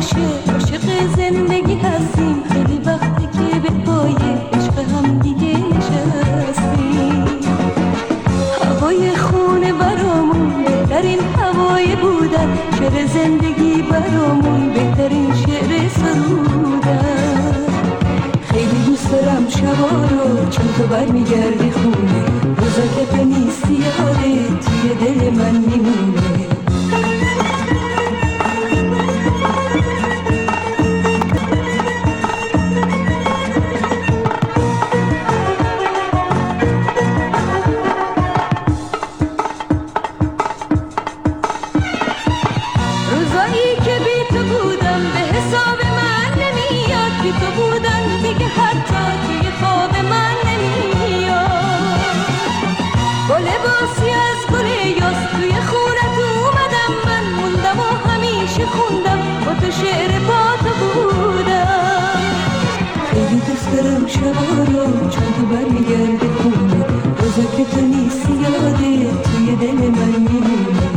باشه، عاشق زندگی هستیم، خیلی وقتی که به پای عشق هم دیگه نشستیم. هوای خونه برامون بهترین هوای بودن، شعر زندگی برامون بهترین شعر سرودن. خیلی دوست دارم شبا رو چون تو برمیگردی خونه، روزا که تو نیستی یاده توی دل من میمونه. روزایی که بی تو بودم به حساب من نمیاد، بی تو بودن دیگه حتی توی خواب من نمیاد. با لباسی از گل یاس توی خونت اومدم، من موندم و همیشه خوندم با تو شعر با تو بودم. خیلی دوست دارم شبا رو چون تو برمیگردی خونه، روزا که تو نیستی یاده توی دل من میمونه.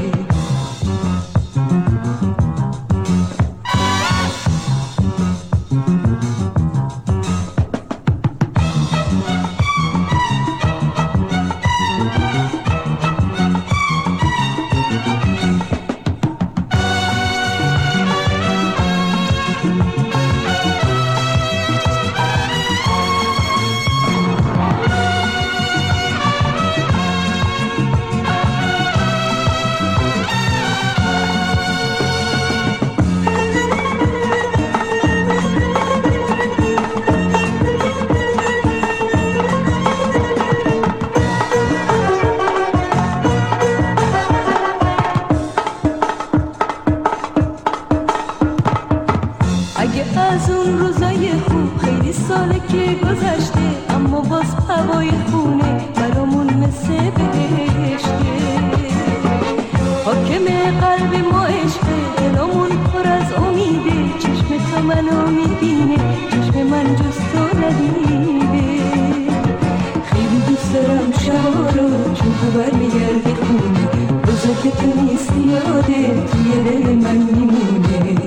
اگه از اون روزای خوب خیلی ساله که گذشته، اما باز هوای خونه برامون مثل بهشته. حاکم قلب ما عشقه، دلمون پر از امیده، چشم تو منو میبینه، چشم من جز تو ندیده. خیلی دوست دارم شبا رو چون تو برمیگردی خونه، روزا که تو نیستی یاده توی دل من میمونه.